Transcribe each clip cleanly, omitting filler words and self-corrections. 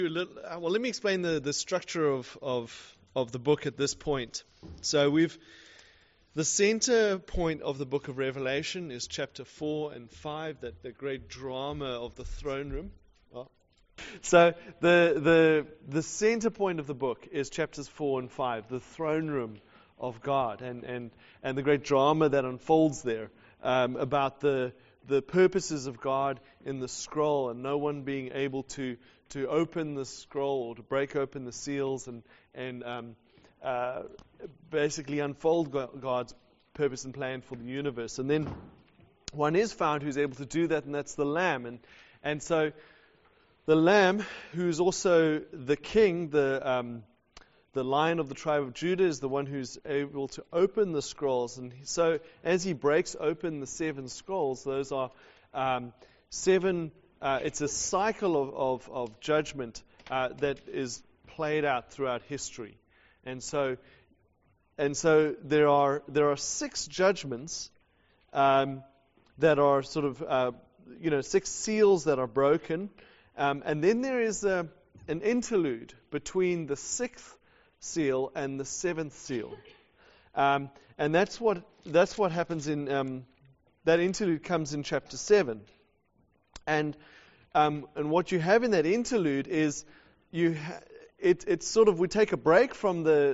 Well, let me explain the structure of the book at this point. So the center point of the book of Revelation is chapter 4 and 5, the great drama of the throne room. So the center point of the book is chapters 4 and 5, the throne room of God, and the great drama that unfolds there about the purposes of God in the scroll, and no one being able to open the scroll or to break open the seals and basically unfold God's purpose and plan for the universe. And then one is found who's able to do that, and that's the Lamb. And so the Lamb, who's also the King, the Lion of the tribe of Judah, is the one who's able to open the scrolls. And so as he breaks open the 7 scrolls, those are 7. It's a cycle of judgment that is played out throughout history. And so there are 6 judgments that are sort of 6 seals that are broken, and then there is an interlude between the 6th seal and the 7th seal, and that's what happens in that interlude comes in chapter 7, and what you have in that interlude is it's sort of, we take a break from the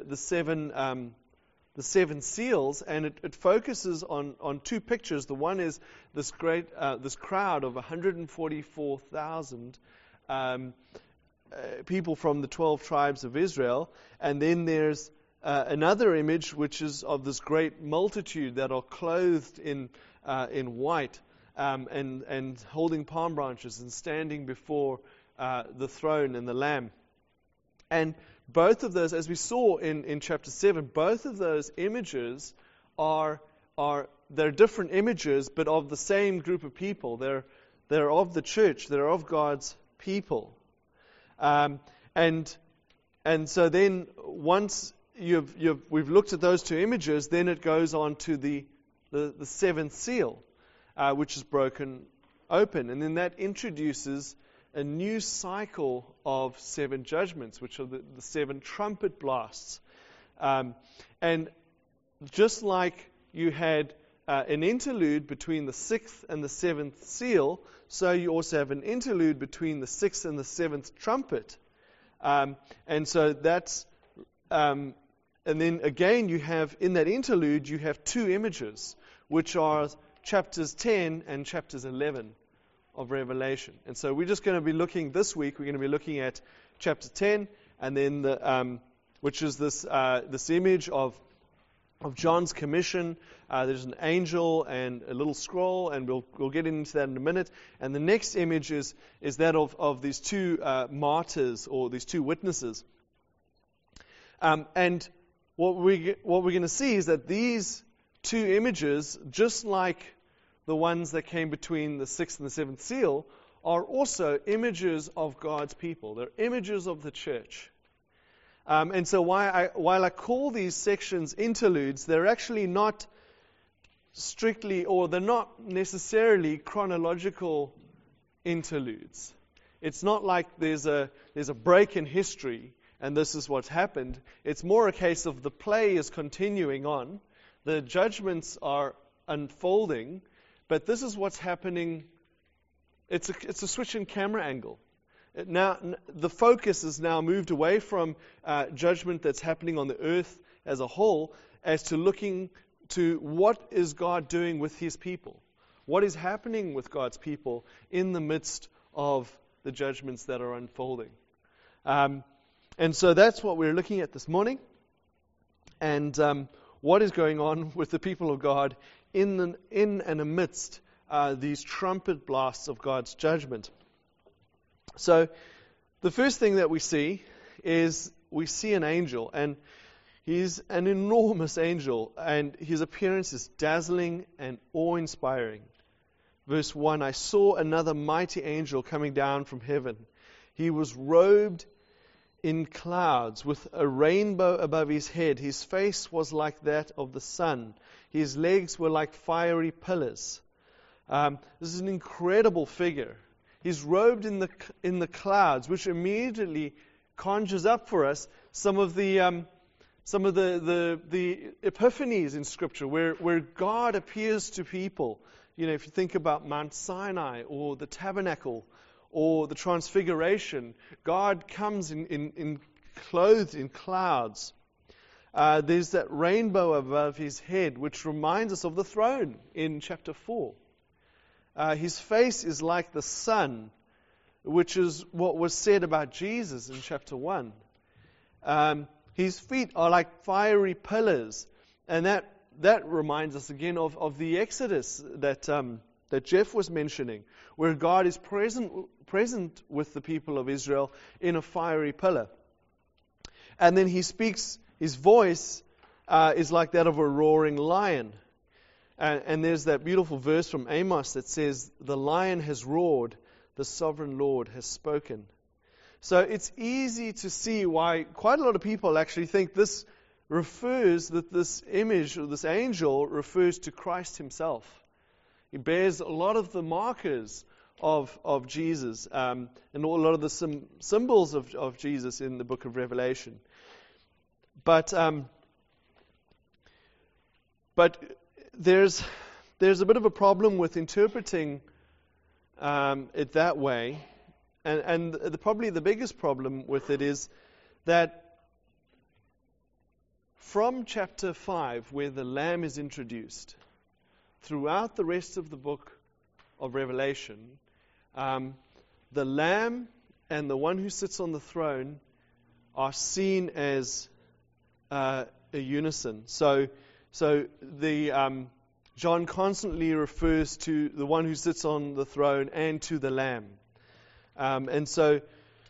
7 seals, and it focuses on 2 pictures. The one is this great this crowd of 144,000 people from the 12 tribes of Israel, and then there's another image which is of this great multitude that are clothed in white and holding palm branches and standing before the throne and the Lamb. And both of those, as we saw in chapter 7, both of those images they're different images, but of the same group of people. They're of the church. They're of God's people. And so then once we've looked at those 2 images, then it goes on to the 7th seal, which is broken open, and then that introduces a new cycle of 7 judgments, which are the 7 trumpet blasts. And just like you had an interlude between the 6th and the 7th seal, so you also have an interlude between the 6th and the 7th trumpet. And so that's, and then again you have, in that interlude, you have 2 images, which are chapters 10 and chapters 11 of Revelation. And so we're just going to be looking, this week, we're going to be looking at chapter 10, and then which is this image of John's commission. There's an angel and a little scroll, and we'll get into that in a minute. And the next image is that of these 2 martyrs, or these 2 witnesses. And what we're going to see is that these 2 images, just like the ones that came between the 6th and the 7th seal, are also images of God's people. They're images of the church. And so while I call these sections interludes, they're actually not strictly, or they're not necessarily chronological interludes. It's not like there's a break in history and this is what's happened. It's more a case of the play is continuing on, the judgments are unfolding, but this is what's happening. It's a switch in camera angle. Now, the focus is now moved away from judgment that's happening on the earth as a whole, as to looking to what is God doing with His people. What is happening with God's people in the midst of the judgments that are unfolding. And so that's what we're looking at this morning. And what is going on with the people of God in and amidst these trumpet blasts of God's judgment. So the first thing that we see is we see an angel, and he's an enormous angel, and his appearance is dazzling and awe-inspiring. Verse 1, I saw another mighty angel coming down from heaven. He was robed in clouds with a rainbow above his head. His face was like that of the sun. His legs were like fiery pillars. This is an incredible figure. He's robed in the clouds, which immediately conjures up for us some of the epiphanies in Scripture, where God appears to people. If you think about Mount Sinai or the tabernacle or the transfiguration, God comes in clothed in clouds. There's that rainbow above his head, which reminds us of the throne in chapter 4. His face is like the sun, which is what was said about Jesus in chapter 1. His feet are like fiery pillars, and that reminds us again of the Exodus that Jeff was mentioning, where God is present with the people of Israel in a fiery pillar. And then he speaks, his voice is like that of a roaring lion. And there's that beautiful verse from Amos that says, "The lion has roared, the sovereign Lord has spoken." So it's easy to see why quite a lot of people actually think this image, or this angel, refers to Christ himself. He bears a lot of the markers of Jesus, and a lot of the symbols of Jesus in the book of Revelation. But there's a bit of a problem with interpreting it that way, and probably the biggest problem with it is that from chapter 5, where the Lamb is introduced, throughout the rest of the book of Revelation, the Lamb and the one who sits on the throne are seen as a unison. So John constantly refers to the one who sits on the throne and to the Lamb. And so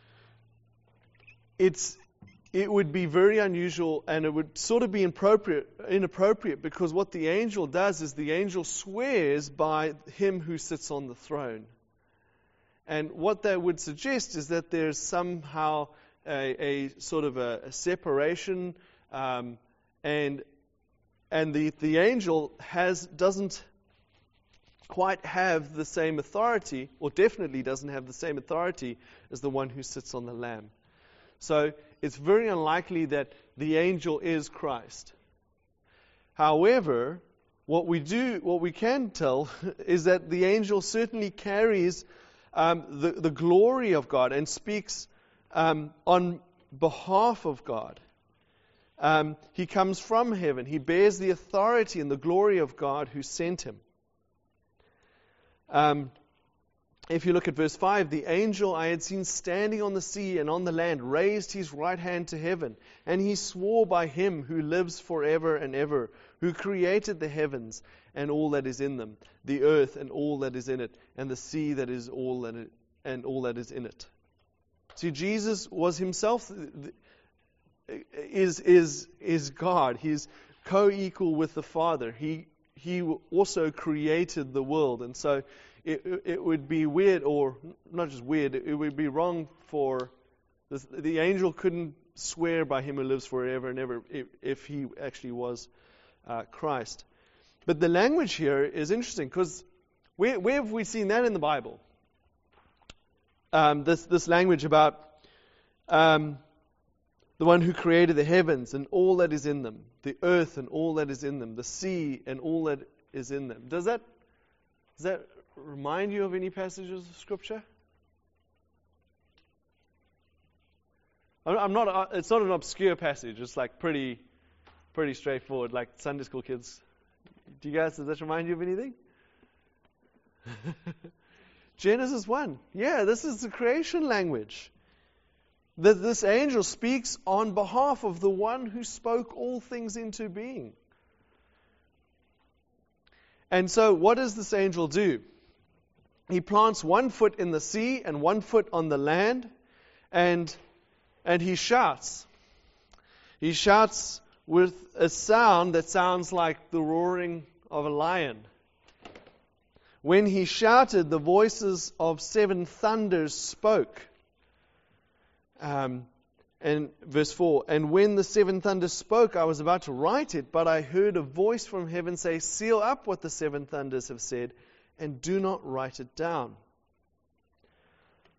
it would be very unusual, and it would sort of be inappropriate, because what the angel does is the angel swears by him who sits on the throne. And what that would suggest is that there's somehow a sort of a separation, and the angel doesn't quite have the same authority, or definitely doesn't have the same authority as the one who sits on the Lamb. So it's very unlikely that the angel is Christ. However, what we can tell is that the angel certainly carries the glory of God and speaks on behalf of God. He comes from heaven. He bears the authority and the glory of God who sent him. If you look at verse 5, the angel I had seen standing on the sea and on the land raised his right hand to heaven, and he swore by him who lives forever and ever, who created the heavens and all that is in them, the earth and all that is in it, and the sea that is all that is in it. See, Jesus was himself is God. He's co-equal with the Father. He also created the world, and so it would be weird, or not just weird, it would be wrong for the angel couldn't swear by him who lives forever and ever if he actually was Christ. But the language here is interesting, because where have we seen that in the Bible? This language about the one who created the heavens and all that is in them, the earth and all that is in them, the sea and all that is in them. Does that remind you of any passages of Scripture? It's not an obscure passage. It's like pretty straightforward, like Sunday school kids. Does that remind you of anything? Genesis 1. Yeah, this is the creation language. That this angel speaks on behalf of the one who spoke all things into being. And so what does this angel do? He plants 1 foot in the sea and 1 foot on the land, and he shouts. He shouts with a sound that sounds like the roaring of a lion. When he shouted, the voices of 7 thunders spoke. And verse 4, and when the 7 thunders spoke, I was about to write it, but I heard a voice from heaven say, seal up what the 7 thunders have said, and do not write it down.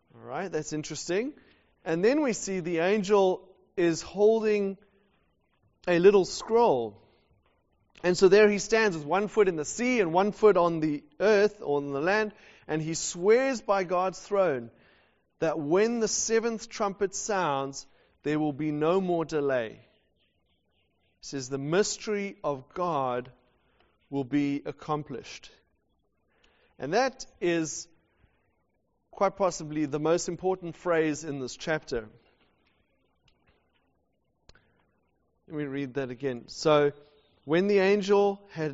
All right, that's interesting. And then we see the angel is holding a little scroll. And so there he stands with 1 foot in the sea and 1 foot on the earth or on the land, and he swears by God's throne that when the 7th trumpet sounds, there will be no more delay. He says the mystery of God will be accomplished. And that is quite possibly the most important phrase in this chapter. Let me read that again. So, when the angel I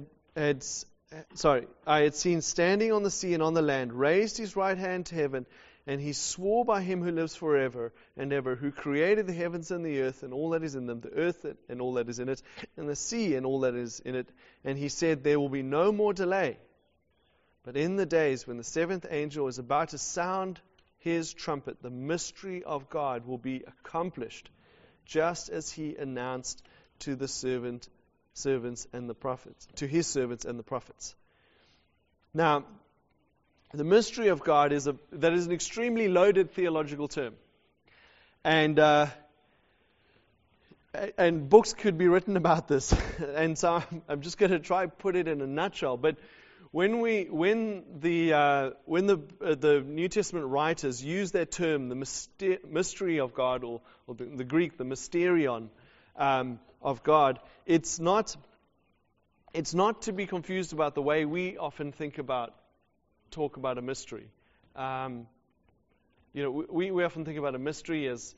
had seen standing on the sea and on the land, raised his right hand to heaven, and he swore by him who lives forever and ever, who created the heavens and the earth and all that is in them, the earth and all that is in it, and the sea and all that is in it. And he said, there will be no more delay. But in the days when the 7th angel is about to sound his trumpet, the mystery of God will be accomplished, just as he announced to the servants and the prophets, to his servants and the prophets. Now, the mystery of God is an extremely loaded theological term, and books could be written about this. And so I'm just going to try put it in a nutshell. But when the New Testament writers use that term, the mystery of God, or the Greek, the mysterion of God, it's not to be confused about the way we often talk about a mystery. We often think about a mystery as,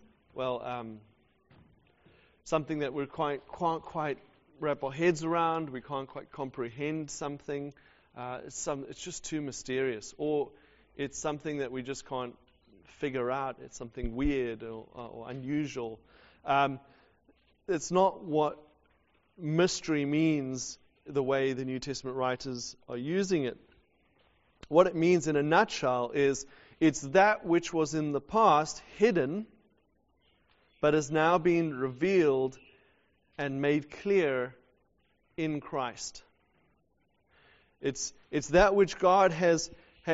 something that we can't quite wrap our heads around. We can't quite comprehend something. It's just too mysterious, or it's something that we just can't figure out. It's something weird or unusual. It's not what mystery means the way the New Testament writers are using it. What it means in a nutshell is it's that which was in the past hidden, but has now been revealed and made clear in Christ. It's that which God has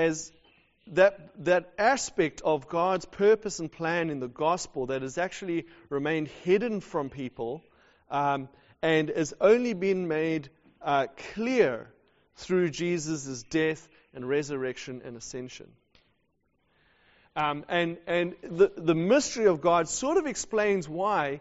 that aspect of God's purpose and plan in the gospel that has actually remained hidden from people, and has only been made clear through Jesus' death and resurrection and ascension. And the mystery of God sort of explains why,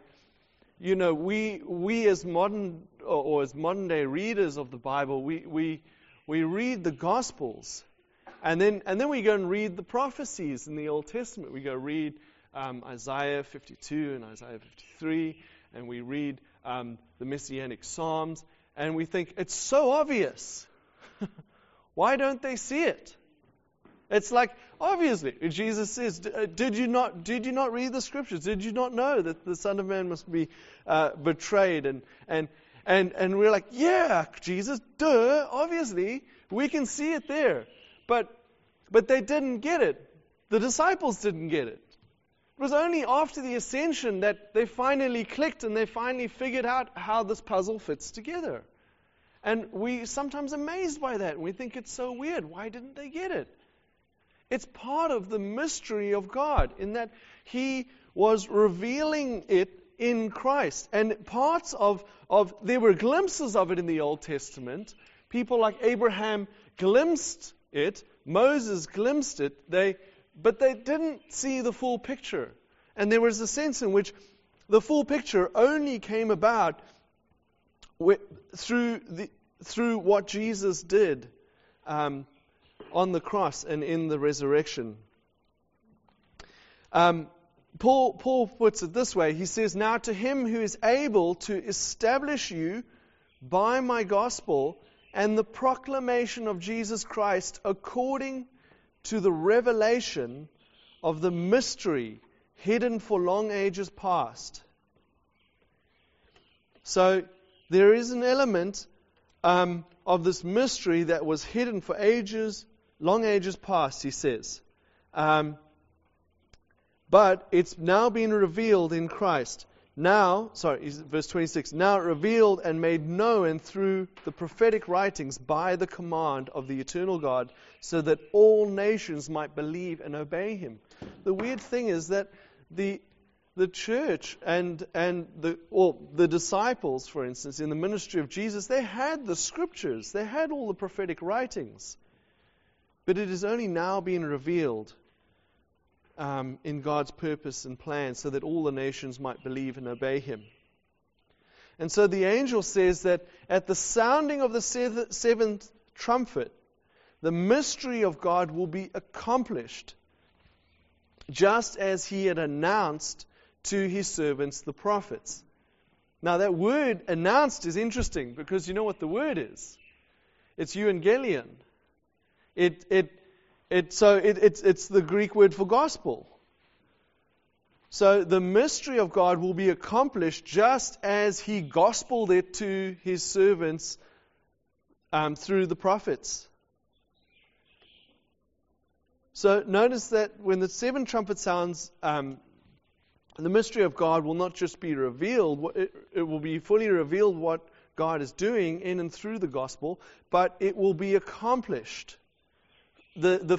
we as modern day readers of the Bible, we read the Gospels, and then we go and read the prophecies in the Old Testament. We go read Isaiah 52 and Isaiah 53, and we read the Messianic Psalms, and we think it's so obvious. Why don't they see it? It's like, obviously, Jesus says, did you not read the Scriptures? Did you not know that the Son of Man must be betrayed? And we're like, yeah, Jesus, duh, obviously, we can see it there. But they didn't get it. The disciples didn't get it. It was only after the ascension that they finally clicked and they finally figured out how this puzzle fits together. And we sometimes amazed by that. We think it's so weird. Why didn't they get it? It's part of the mystery of God in that He was revealing it in Christ. And parts of there were glimpses of it in the Old Testament. People like Abraham glimpsed it. Moses glimpsed it. But they didn't see the full picture. And there was a sense in which the full picture only came about through what Jesus did on the cross and in the resurrection. Paul puts it this way. He says, now to Him who is able to establish you by my gospel and the proclamation of Jesus Christ according to the revelation of the mystery hidden for long ages past. So there is an element of this mystery that was hidden for ages, long ages past, he says. But it's now been revealed in Christ. verse 26, now revealed and made known through the prophetic writings by the command of the eternal God, so that all nations might believe and obey him. The weird thing is that the church and the disciples, for instance, in the ministry of Jesus, they had the scriptures, they had all the prophetic writings, but it is only now being revealed in God's purpose and plan, so that all the nations might believe and obey him. And so the angel says that at the sounding of the seventh trumpet, the mystery of God will be accomplished, just as he had announced to his servants, the prophets. Now that word announced is interesting, because you know what the word is? It's euangelion. It's the Greek word for gospel. So the mystery of God will be accomplished just as he gospeled it to his servants through the prophets. So notice that when the seventh trumpet sounds, the mystery of God will not just be revealed, it will be fully revealed what God is doing in and through the gospel, but it will be accomplished. The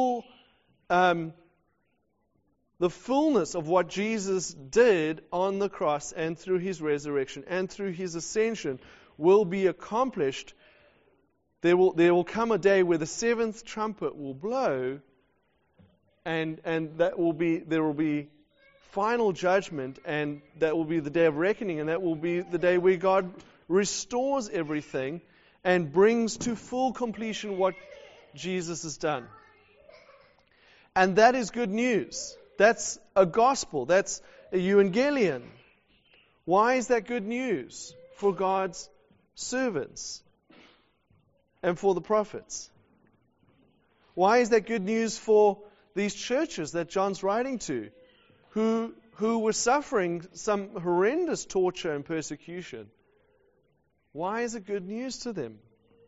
fullness of what Jesus did on the cross and through his resurrection and through his ascension will be accomplished. There will come a day where the seventh trumpet will blow, and there will be final judgment, and that will be the day of reckoning, and that will be the day where God restores everything and brings to full completion what Jesus has done. And that is good news. That's a gospel. That's a euangelion. Why is that good news for God's servants and for the prophets? Why is that good news for these churches that John's writing to, who were suffering some horrendous torture and persecution? Why is it good news to them?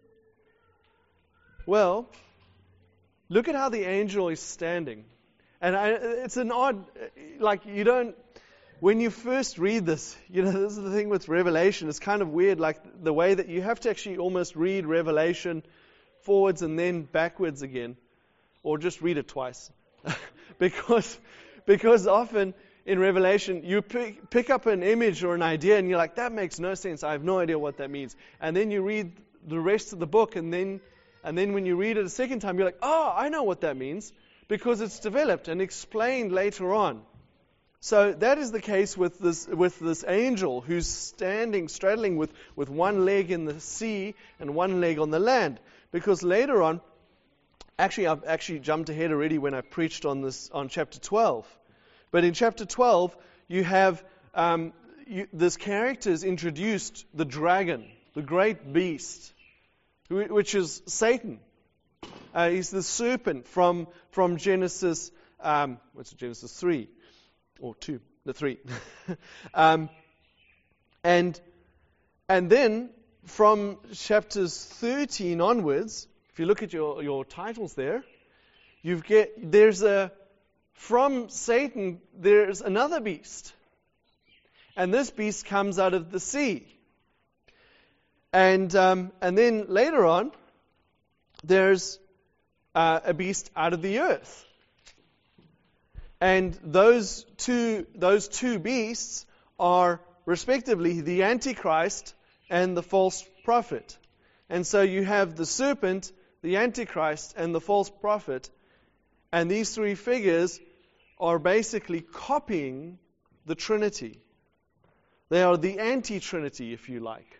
Well, look at how the angel is standing. And it's an odd, when you first read this, this is the thing with Revelation, it's kind of weird, like the way that you have to actually almost read Revelation forwards and then backwards again, or just read it twice. because often in Revelation, you pick up an image or an idea and you're like, that makes no sense, I have no idea what that means. And then you read the rest of the book, and then when you read it a second time, you're like, oh, I know what that means, because it's developed and explained later on. So that is the case with this angel who's straddling with one leg in the sea and one leg on the land. Because later on, I've jumped ahead already when I preached on chapter 12. But in chapter 12, you have this character is introduced, the dragon, the great beast, which is Satan. He's the serpent from Genesis, Genesis 3 or 2, the 3. And then from chapters 13 onwards, if you look at your titles there, from Satan there's another beast, and this beast comes out of the sea. And then later on, there's a beast out of the earth. And those two beasts are respectively the Antichrist and the false prophet. And so you have the serpent, the Antichrist, and the false prophet. And these three figures are basically copying the Trinity. They are the anti-Trinity, if you like.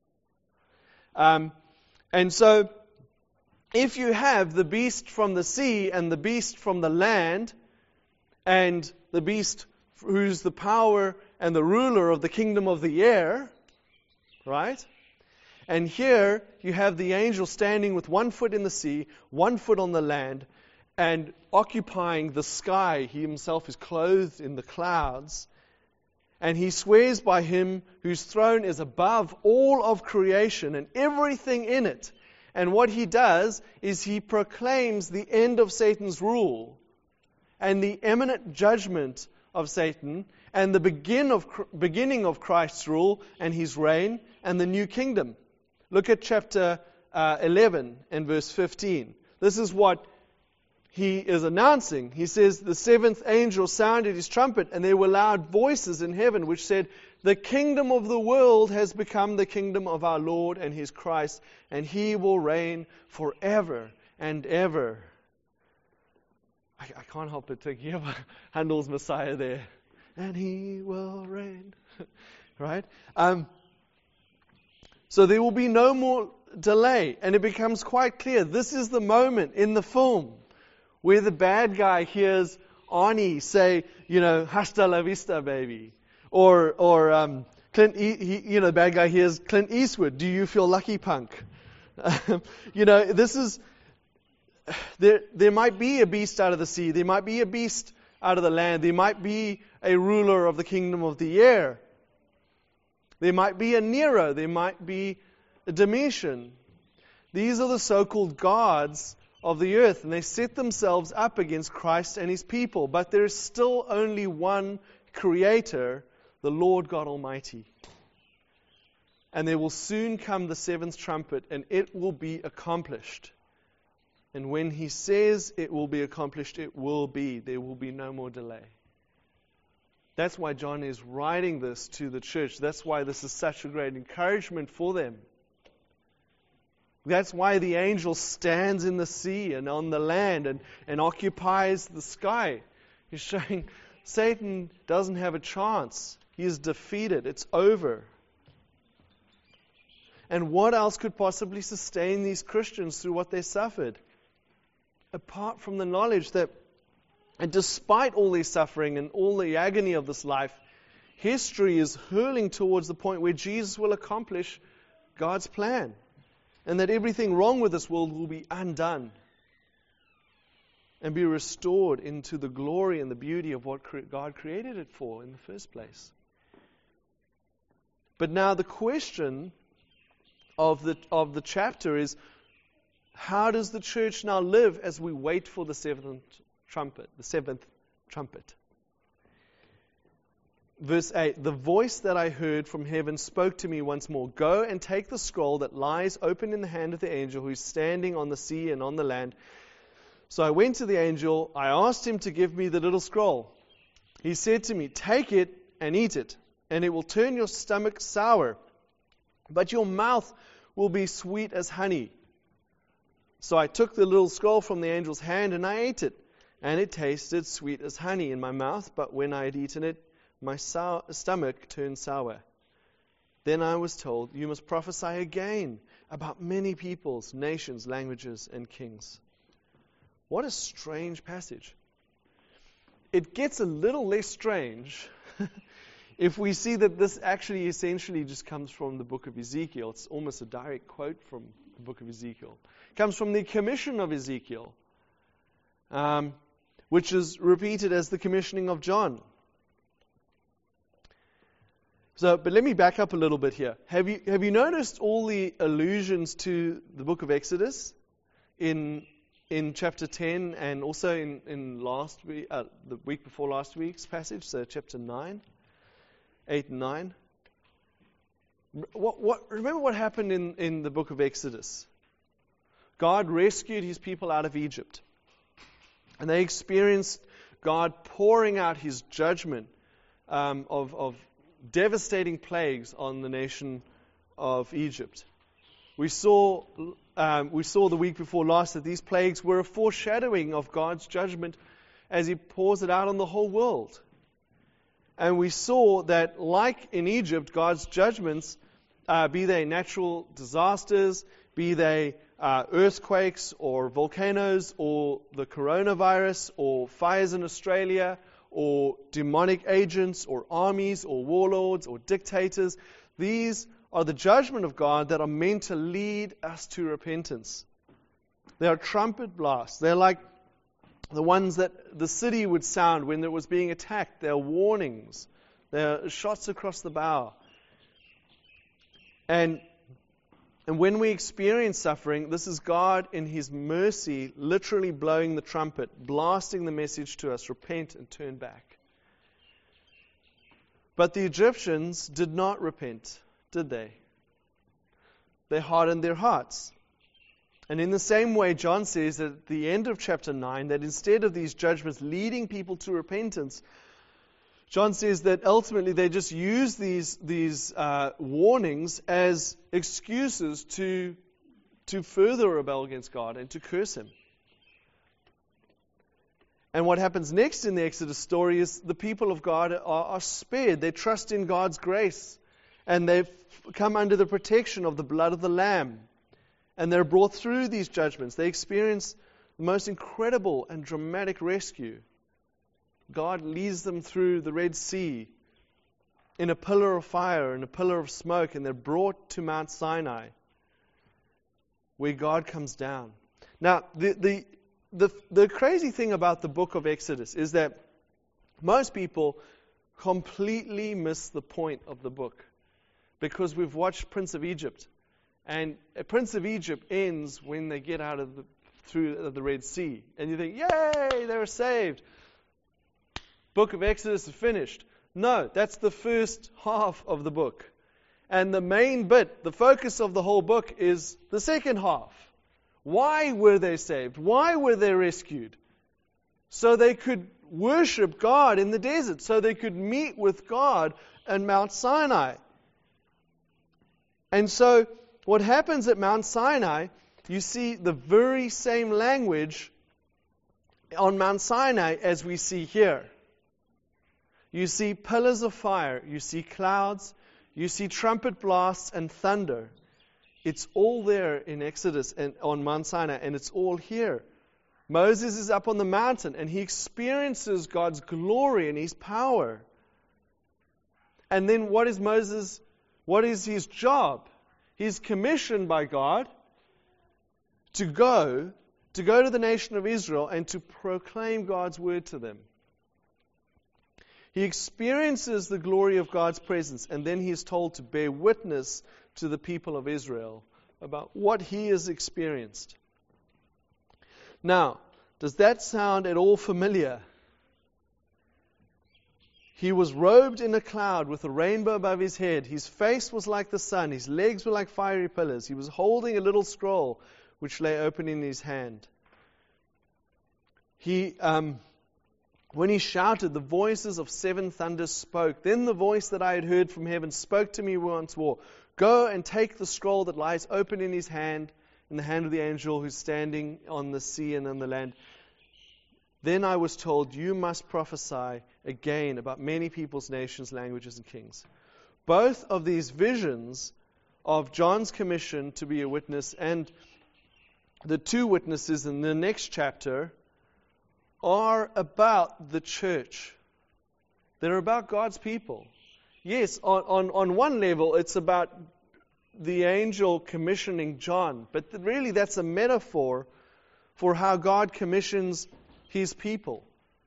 And so, if you have the beast from the sea and the beast from the land, and the beast who's the power and the ruler of the kingdom of the air, right? And here you have the angel standing with 1 foot in the sea, 1 foot on the land, and occupying the sky. He himself is clothed in the clouds. And he swears by him whose throne is above all of creation and everything in it. And what he does is he proclaims the end of Satan's rule and the imminent judgment of Satan and the beginning of Christ's rule and His reign and the new kingdom. Look at chapter 11 and verse 15. This is what He is announcing. He says, the seventh angel sounded his trumpet, and there were loud voices in heaven which said, the kingdom of the world has become the kingdom of our Lord and His Christ, and He will reign forever and ever. I can't help but thinking of Handel's Messiah there. And He will reign. Right? So there will be no more delay. And it becomes quite clear. This is the moment in the film where the bad guy hears Arnie say, hasta la vista, baby. Or Clint, the bad guy hears Clint Eastwood, do you feel lucky, punk? This is, there might be a beast out of the sea. There might be a beast out of the land. There might be a ruler of the kingdom of the air. There might be a Nero. There might be a Domitian. These are the so-called gods of the earth, and they set themselves up against Christ and His people. But there is still only one Creator, the Lord God Almighty. And there will soon come the seventh trumpet, and it will be accomplished. And when He says it will be accomplished, it will be. There will be no more delay. That's why John is writing this to the church. That's why this is such a great encouragement for them. That's why the angel stands in the sea and on the land and occupies the sky. He's showing Satan doesn't have a chance. He is defeated. It's over. And what else could possibly sustain these Christians through what they suffered? Apart from the knowledge that, and despite all their suffering and all the agony of this life, history is hurling towards the point where Jesus will accomplish God's plan. And that everything wrong with this world will be undone and be restored into the glory and the beauty of what God created it for in the first place. But now the question of the chapter is, how does the church now live as we wait for the seventh trumpet? Verse 8, the voice that I heard from heaven spoke to me once more, go and take the scroll that lies open in the hand of the angel who is standing on the sea and on the land. So I went to the angel, I asked him to give me the little scroll. He said to me, take it and eat it, and it will turn your stomach sour, but your mouth will be sweet as honey. So I took the little scroll from the angel's hand and I ate it, and it tasted sweet as honey in my mouth, but when I had eaten it, my stomach turned sour. Then I was told, you must prophesy again about many peoples, nations, languages, and kings. What a strange passage. It gets a little less strange if we see that this actually essentially just comes from the book of Ezekiel. It's almost a direct quote from the book of Ezekiel. It comes from the commission of Ezekiel, which is repeated as the commissioning of John. But let me back up a little bit here. Have you noticed all the allusions to the book of Exodus in chapter 10 and also in last week, the week before last week's passage, so chapter 9, 8 and 9? Remember what happened in the book of Exodus? God rescued His people out of Egypt. And they experienced God pouring out His judgment of devastating plagues on the nation of Egypt. We saw the week before last that these plagues were a foreshadowing of God's judgment as He pours it out on the whole world. And we saw that, like in Egypt, God's judgments, be they natural disasters, be they earthquakes or volcanoes or the coronavirus or fires in Australia or demonic agents or armies or warlords or dictators, these are the judgment of God that are meant to lead us to repentance. They are trumpet blasts. They're like the ones that the city would sound when it was being attacked. They're warnings. They're shots across the bow. And when we experience suffering, this is God in His mercy literally blowing the trumpet, blasting the message to us, repent and turn back. But the Egyptians did not repent, did they? They hardened their hearts. And in the same way, John says at the end of chapter 9 that instead of these judgments leading people to repentance, John says that ultimately they just use these warnings as excuses to further rebel against God and to curse Him. And what happens next in the Exodus story is the people of God are spared. They trust in God's grace. And they've come under the protection of the blood of the Lamb. And they're brought through these judgments. They experience the most incredible and dramatic rescue. God leads them through the Red Sea in a pillar of fire and a pillar of smoke. And they're brought to Mount Sinai, where God comes down. Now, the crazy thing about the book of Exodus is that most people completely miss the point of the book because we've watched Prince of Egypt. And Prince of Egypt ends when they get out of through the Red Sea. And you think, yay, they were saved. Book of Exodus is finished. No, that's the first half of the book. And the main bit, the focus of the whole book is the second half. Why were they saved? Why were they rescued? So they could worship God in the desert. So they could meet with God at Mount Sinai. And so what happens at Mount Sinai, you see the very same language on Mount Sinai as we see here. You see pillars of fire, you see clouds, you see trumpet blasts and thunder. It's all there in Exodus and on Mount Sinai, and it's all here. Moses is up on the mountain, and he experiences God's glory and His power. And then what is Moses? What is his job? He's commissioned by God to go to the nation of Israel and to proclaim God's word to them. He experiences the glory of God's presence, and then he is told to bear witness to the people of Israel about what he has experienced. Now, does that sound at all familiar? He was robed in a cloud with a rainbow above his head. His face was like the sun. His legs were like fiery pillars. He was holding a little scroll which lay open in his hand. When he shouted, the voices of seven thunders spoke. Then the voice that I had heard from heaven spoke to me once more. Go and take the scroll that lies open in his hand, in the hand of the angel who's standing on the sea and on the land. Then I was told, you must prophesy again about many peoples, nations, languages, and kings. Both of these visions of John's commission to be a witness and the two witnesses in the next chapter are about the church. They're about God's people. Yes, on one level, it's about the angel commissioning John, but really that's a metaphor for how God commissions His people.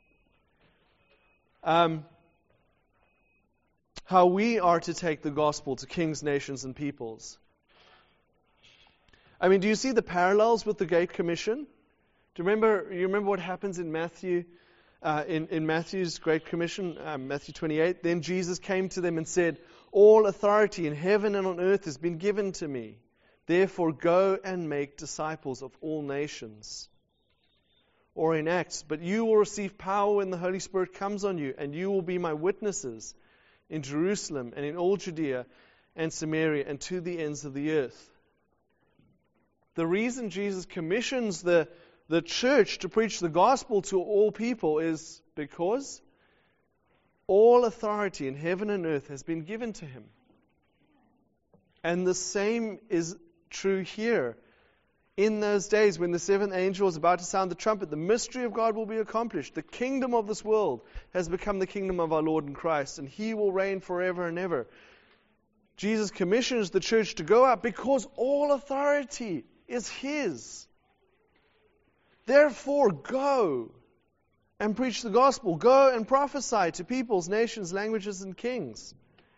How we are to take the gospel to kings, nations, and peoples. I mean, do you see the parallels with the Great Commission? You remember what happens in Matthew, in Matthew's Great Commission, Matthew 28? Then Jesus came to them and said, all authority in heaven and on earth has been given to me. Therefore go and make disciples of all nations. Or in Acts, but you will receive power when the Holy Spirit comes on you, and you will be my witnesses in Jerusalem and in all Judea and Samaria and to the ends of the earth. The reason Jesus commissions the church to preach the gospel to all people is because all authority in heaven and earth has been given to Him. And the same is true here. In those days when the seventh angel is about to sound the trumpet, the mystery of God will be accomplished. The kingdom of this world has become the kingdom of our Lord and Christ, and He will reign forever and ever. Jesus commissions the church to go out because all authority is His. Therefore, go and preach the gospel. Go and prophesy to peoples, nations, languages, and kings.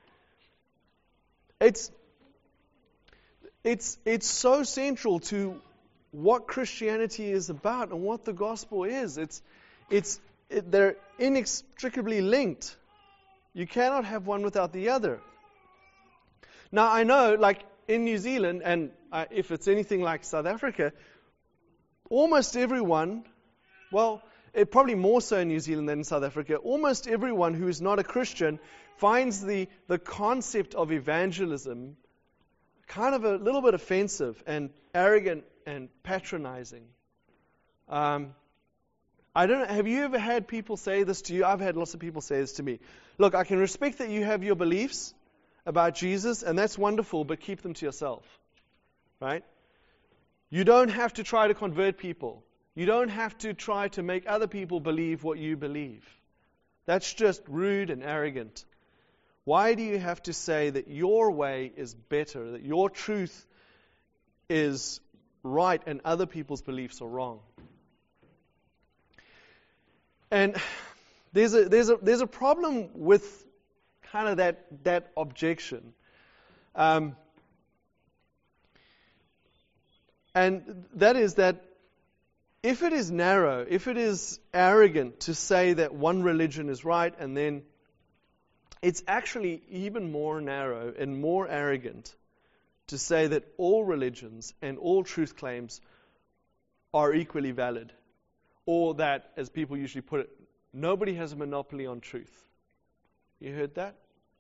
It's so central to what Christianity is about and what the gospel is. They're inextricably linked. You cannot have one without the other. Now, I know, like in New Zealand, and if it's anything like South Africa, almost everyone, probably more so in New Zealand than in South Africa, almost everyone who is not a Christian finds the concept of evangelism kind of a little bit offensive and arrogant and patronizing. I don't know, have you ever had people say this to you? I've had lots of people say this to me. Look, I can respect that you have your beliefs about Jesus, and that's wonderful, but keep them to yourself. Right? You don't have to try to convert people. You don't have to try to make other people believe what you believe. That's just rude and arrogant. Why do you have to say that your way is better, that your truth is right and other people's beliefs are wrong? And there's a problem with kind of that objection. And that is that if it is narrow, if it is arrogant to say that one religion is right, and then it's actually even more narrow and more arrogant to say that all religions and all truth claims are equally valid. Or that, as people usually put it, nobody has a monopoly on truth. You heard that?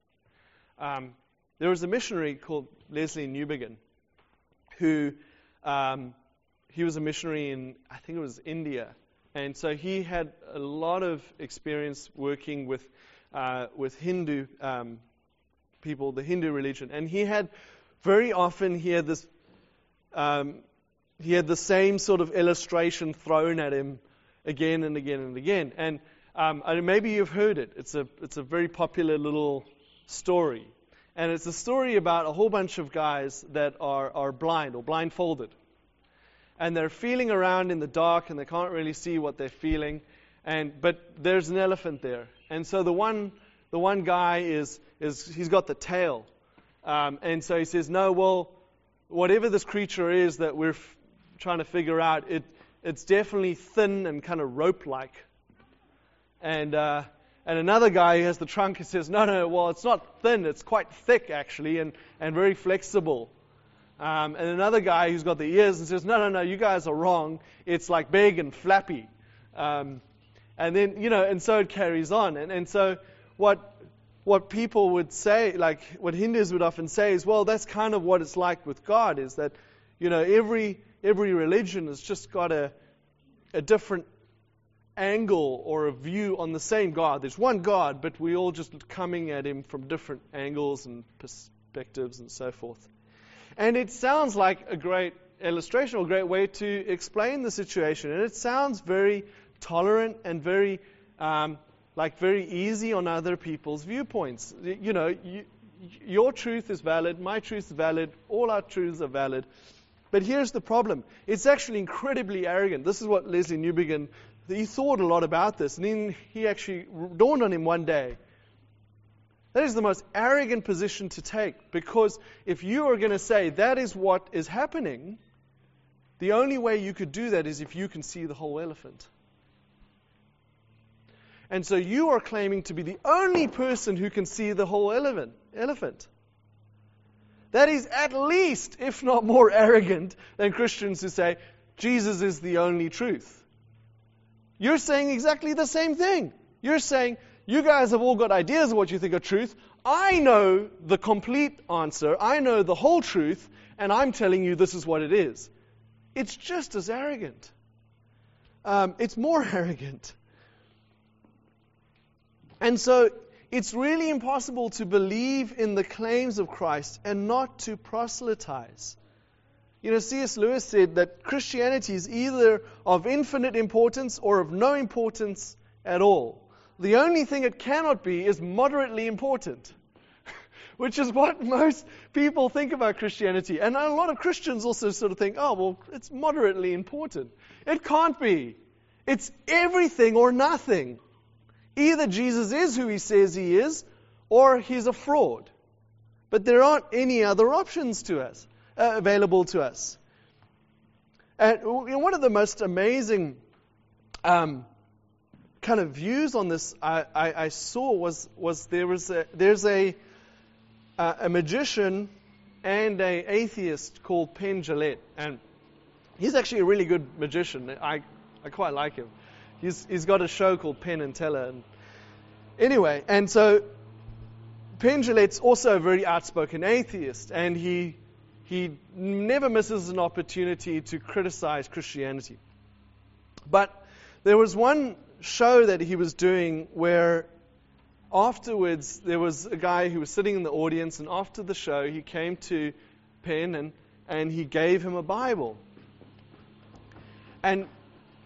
There was a missionary called Leslie Newbigin who he was a missionary in, I think it was India. And so he had a lot of experience working with Hindu people, the Hindu religion. And he had the same sort of illustration thrown at him again and again and again. And maybe you've heard it. It's a very popular little story. And it's a story about a whole bunch of guys that are blind or blindfolded. And they're feeling around in the dark and they can't really see what they're feeling. But there's an elephant there. And so the one guy he's got the tail. And so he says, no, well, whatever this creature is that we're trying to figure out, it's definitely thin and kind of rope-like. And another guy who has the trunk, he says, no, well, it's not thin, it's quite thick, actually, and very flexible. And another guy who's got the ears and says, no, you guys are wrong, it's like big and flappy. And then, and so it carries on. And so what people would say, like what Hindus would often say is, well, that's kind of what it's like with God, is that, every religion has just got a different angle or a view on the same God. There's one God, but we're all just coming at him from different angles and perspectives and so forth. And it sounds like a great illustration or a great way to explain the situation. And it sounds very tolerant and very very easy on other people's viewpoints. Your truth is valid, my truth is valid, all our truths are valid. But here's the problem. It's actually incredibly arrogant. This is what Leslie Newbigin, he thought a lot about this. And then he actually dawned on him one day. That is the most arrogant position to take. Because if you are going to say that is what is happening, the only way you could do that is if you can see the whole elephant. And so you are claiming to be the only person who can see the whole elephant. That is at least, if not more arrogant than Christians who say, Jesus is the only truth. You're saying exactly the same thing. You're saying, you guys have all got ideas of what you think are truth. I know the complete answer. I know the whole truth. And I'm telling you this is what it is. It's just as arrogant. It's more arrogant. And so it's really impossible to believe in the claims of Christ and not to proselytize. C.S. Lewis said that Christianity is either of infinite importance or of no importance at all. The only thing it cannot be is moderately important, which is what most people think about Christianity. And a lot of Christians also sort of think, oh, well, it's moderately important. It can't be. It's everything or nothing. Either Jesus is who he says he is, or he's a fraud. But there aren't any other options to us, available to us. And one of the most amazing kind of views on this I saw was there's a magician and an atheist called Penn Jillette, and he's actually a really good magician. I quite like him. He's got a show called Penn and Teller. And anyway, and so Penn Jillette's also a very outspoken atheist, and he never misses an opportunity to criticize Christianity. But there was one show that he was doing where afterwards there was a guy who was sitting in the audience, and after the show he came to Penn and he gave him a Bible. And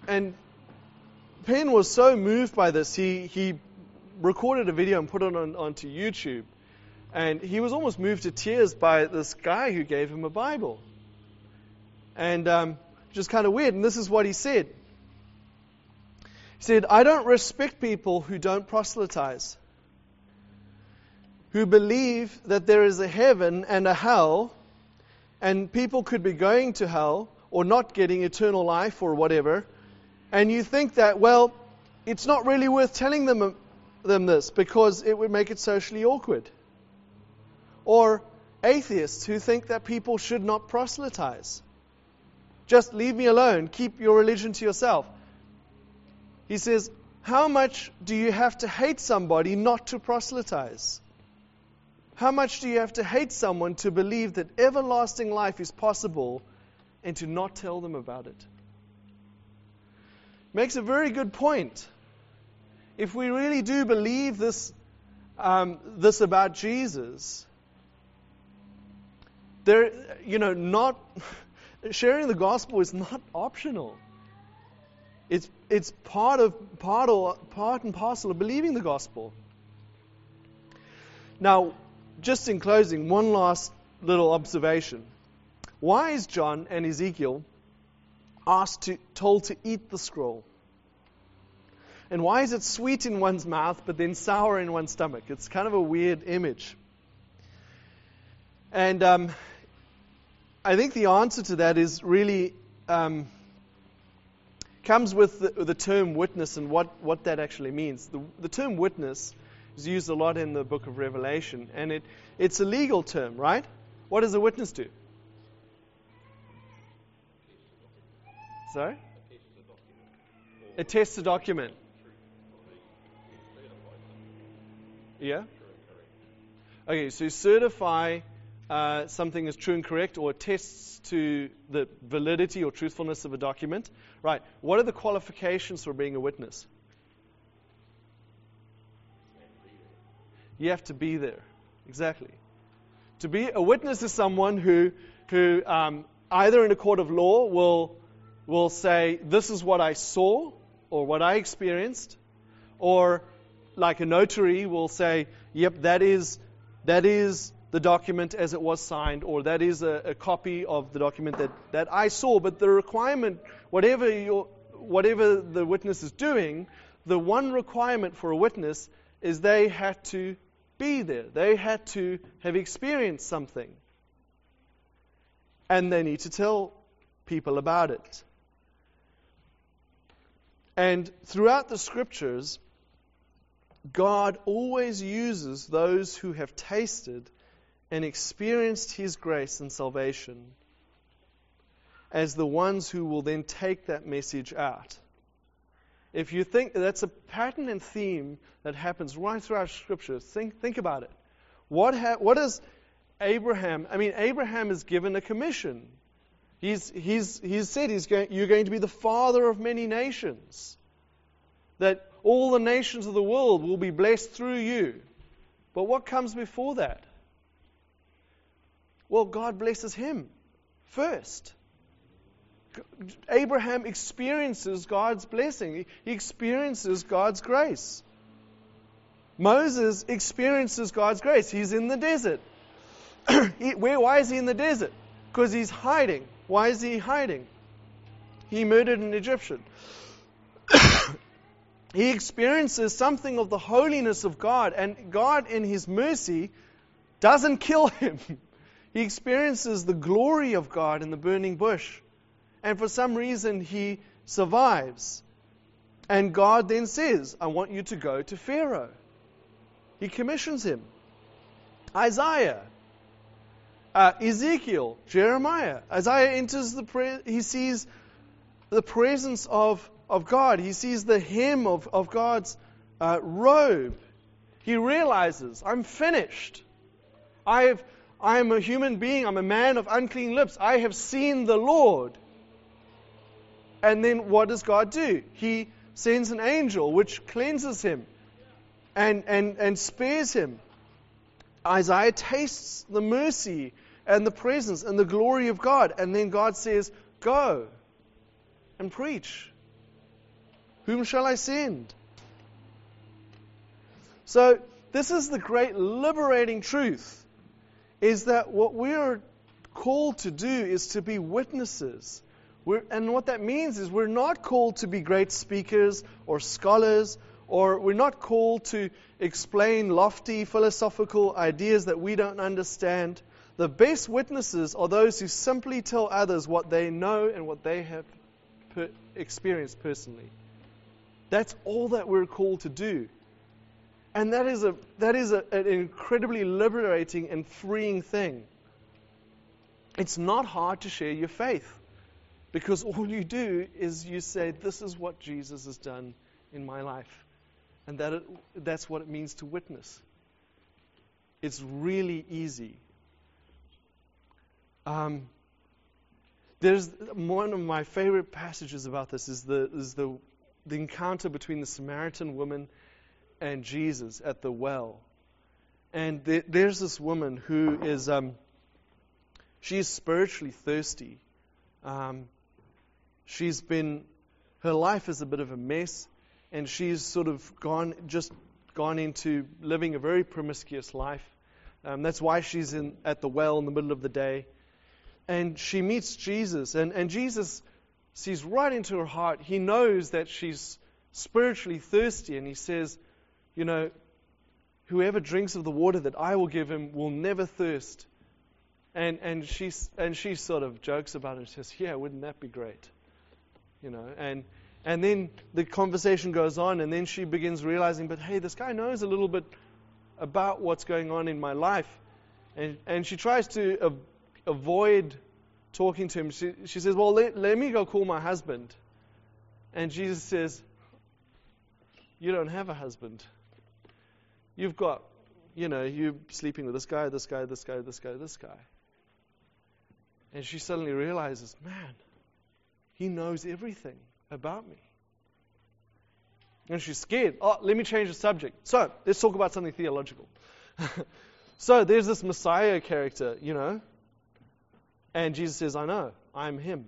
Penn was so moved by this, he recorded a video and put it onto YouTube. And he was almost moved to tears by this guy who gave him a Bible. And just kind of weird. And this is what he said. He said, "I don't respect people who don't proselytize, who believe that there is a heaven and a hell, and people could be going to hell or not getting eternal life or whatever, and you think that, well, it's not really worth telling them this because it would make it socially awkward." Or atheists who think that people should not proselytize. Just leave me alone. Keep your religion to yourself. He says, how much do you have to hate somebody not to proselytize? How much do you have to hate someone to believe that everlasting life is possible and to not tell them about it? Makes a very good point. If we really do believe this about Jesus, not sharing the gospel is not optional. It's part and parcel of believing the gospel. Now, just in closing, one last little observation. Why is John and Ezekiel told to eat the scroll? And why is it sweet in one's mouth but then sour in one's stomach? It's kind of a weird image. And I think the answer to that is really comes with the term witness and what that actually means. The term witness is used a lot in the book of Revelation, and it's a legal term, right? What does a witness do? Sorry? Attests a document. Yeah? Okay, so certify something is true and correct, or attests to the validity or truthfulness of a document. Right. What are the qualifications for being a witness? You have to be there. Exactly. To be a witness is someone who either in a court of law will say, this is what I saw or what I experienced, or like a notary will say, yep, that is the document as it was signed, or that is a copy of the document that I saw. But the requirement, whatever the witness is doing, the one requirement for a witness is they had to be there. They had to have experienced something. And they need to tell people about it. And throughout the Scriptures, God always uses those who have tasted and experienced His grace and salvation as the ones who will then take that message out. If you think that's a pattern and theme that happens right throughout Scripture, think about it. What is Abraham? I mean, Abraham is given a commission. He's said you're going to be the father of many nations. That all the nations of the world will be blessed through you. But what comes before that? Well, God blesses him first. Abraham experiences God's blessing. He experiences God's grace. Moses experiences God's grace. He's in the desert. Why is he in the desert? Because he's hiding. Why is he hiding? He murdered an Egyptian. He experiences something of the holiness of God, and God in His mercy doesn't kill him. He experiences the glory of God in the burning bush. And for some reason he survives. And God then says, I want you to go to Pharaoh. He commissions him. Isaiah, Ezekiel, Jeremiah. Isaiah enters he sees the presence of God. He sees the hem of God's robe. He realizes, I'm finished. I am a human being. I'm a man of unclean lips. I have seen the Lord. And then what does God do? He sends an angel which cleanses him and spares him. Isaiah tastes the mercy and the presence and the glory of God. And then God says, go and preach. Whom shall I send? So this is the great liberating truth, is that what we are called to do is to be witnesses. And what that means is we're not called to be great speakers or scholars, or we're not called to explain lofty philosophical ideas that we don't understand. The best witnesses are those who simply tell others what they know and what they have experienced personally. That's all that we're called to do. And that is an incredibly liberating and freeing thing. It's not hard to share your faith, because all you do is you say, this is what Jesus has done in my life. And that's what it means to witness. It's really easy. There's one of my favorite passages about this is the encounter between the Samaritan woman and Jesus at the well. And there's this woman who is she's spiritually thirsty. Her life is a bit of a mess, and she's sort of gone into living a very promiscuous life. That's why she's at the well in the middle of the day. And she meets Jesus, and Jesus sees right into her heart. He knows that she's spiritually thirsty, and he says, whoever drinks of the water that I will give him will never thirst. And she sort of jokes about it and says, yeah, wouldn't that be great? And then the conversation goes on, and then she begins realizing, but hey, this guy knows a little bit about what's going on in my life. And she tries to avoid talking to him. She says, well, let me go call my husband. And Jesus says, you don't have a husband. You've got, you're sleeping with this guy, this guy, this guy, this guy, this guy. And she suddenly realizes, man, he knows everything about me. And she's scared. Oh, let me change the subject. So, let's talk about something theological. So, there's this Messiah character, and Jesus says, I know, I'm him.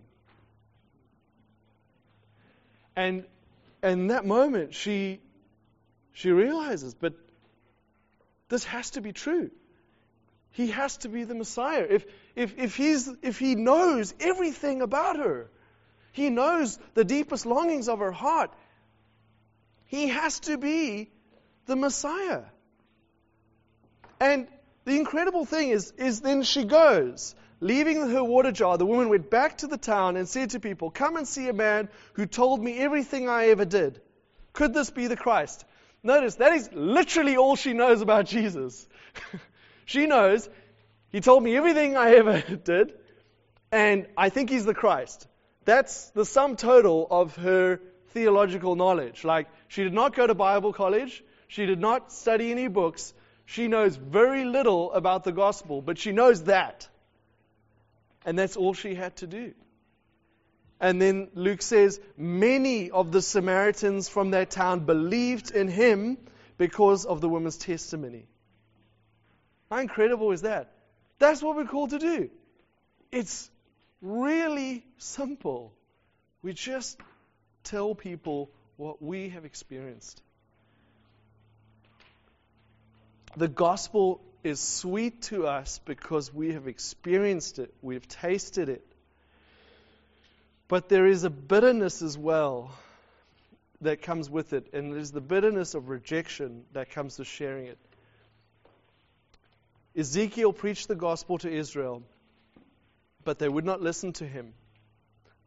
And in that moment, she realizes, but this has to be true. He has to be the Messiah. If he knows everything about her, he knows the deepest longings of her heart, he has to be the Messiah. And the incredible thing is then she goes, leaving her water jar. The woman went back to the town and said to people, come and see a man who told me everything I ever did. Could this be the Christ? Notice, that is literally all she knows about Jesus. She knows, he told me everything I ever did, and I think he's the Christ. That's the sum total of her theological knowledge. Like, she did not go to Bible college. She did not study any books. She knows very little about the gospel, but she knows that. And that's all she had to do. And then Luke says, many of the Samaritans from that town believed in him because of the woman's testimony. How incredible is that? That's what we're called to do. It's really simple. We just tell people what we have experienced. The gospel is sweet to us because we have experienced it. We've tasted it. But there is a bitterness as well that comes with it. And there's the bitterness of rejection that comes to sharing it. Ezekiel preached the gospel to Israel, but they would not listen to him.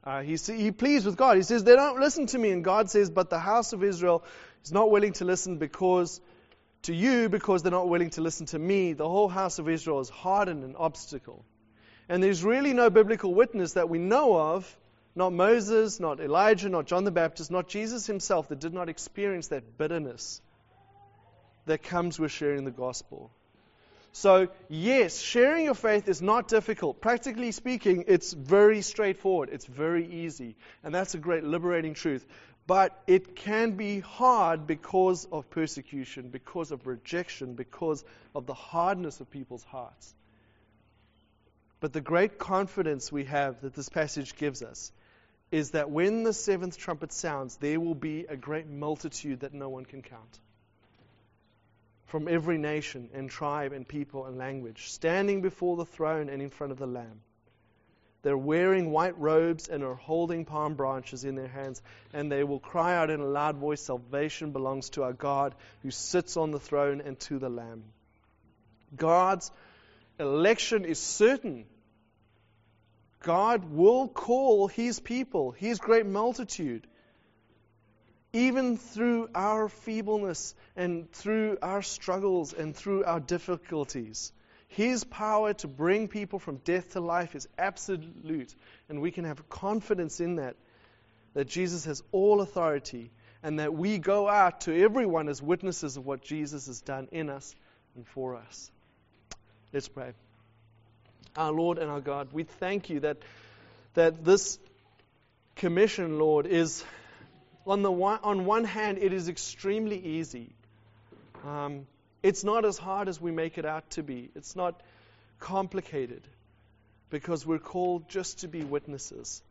He pleads with God. He says, they don't listen to me. And God says, but the house of Israel is not willing to listen to you because they're not willing to listen to me. The whole house of Israel is hardened and obstacle. And there's really no biblical witness that we know of, not Moses, not Elijah, not John the Baptist, not Jesus himself, that did not experience that bitterness that comes with sharing the gospel. So, yes, sharing your faith is not difficult. Practically speaking, it's very straightforward. It's very easy. And that's a great liberating truth. But it can be hard because of persecution, because of rejection, because of the hardness of people's hearts. But the great confidence we have that this passage gives us is that when the seventh trumpet sounds, there will be a great multitude that no one can count, from every nation and tribe and people and language, standing before the throne and in front of the Lamb. They're wearing white robes and are holding palm branches in their hands, and they will cry out in a loud voice, salvation belongs to our God who sits on the throne and to the Lamb. God's election is certain. God will call His people, His great multitude, even through our feebleness and through our struggles and through our difficulties. His power to bring people from death to life is absolute. And we can have confidence in that Jesus has all authority and that we go out to everyone as witnesses of what Jesus has done in us and for us. Let's pray. Our Lord and our God, we thank you that this commission, Lord, is on one hand, it is extremely easy. It's not as hard as we make it out to be. It's not complicated because we're called just to be witnesses.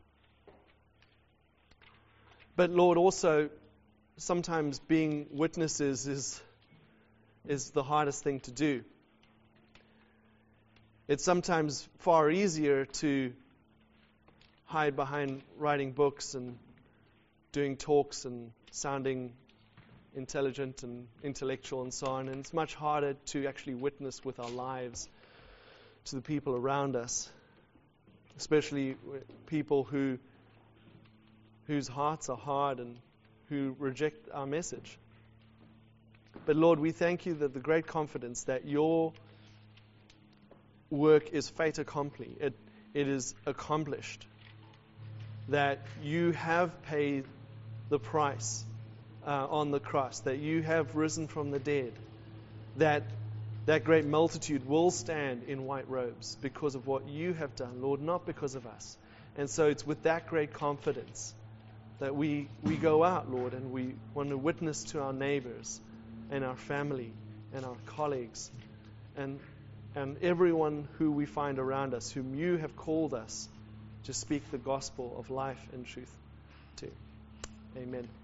But Lord, also, sometimes being witnesses is the hardest thing to do. It's sometimes far easier to hide behind writing books and doing talks and sounding intelligent and intellectual and so on. And it's much harder to actually witness with our lives to the people around us, especially people whose hearts are hard and who reject our message. But Lord, we thank you that the great confidence that your work is fait accompli. It is accomplished. That you have paid the price on the cross, that you have risen from the dead, that great multitude will stand in white robes because of what you have done, Lord, not because of us. And so it's with that great confidence that we go out, Lord, and we want to witness to our neighbors and our family and our colleagues and everyone who we find around us, whom you have called us to speak the gospel of life and truth to. Amen.